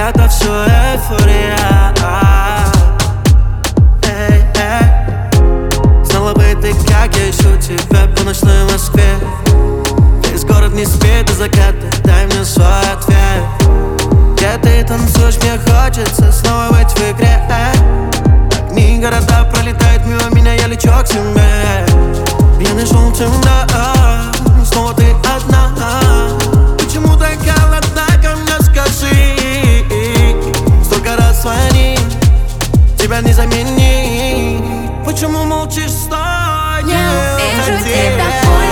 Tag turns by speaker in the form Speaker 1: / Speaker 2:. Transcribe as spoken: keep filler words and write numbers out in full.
Speaker 1: это все эйфория. Эй, эй. Знала бы ты, как я ищу тебя по ночной Москве. Весь город не спит до заката, дай мне свой ответ. Где ты танцуешь, мне хочется снова быть в игре. Огни города пролетают мимо меня, я лечу к тебе. Пьяный желтым, да, снова ты одна. Почему так холодна ко мне, скажи? Столько раз звони, тебя не заменить. Почему молчишь, стой?
Speaker 2: Не увижу тебя.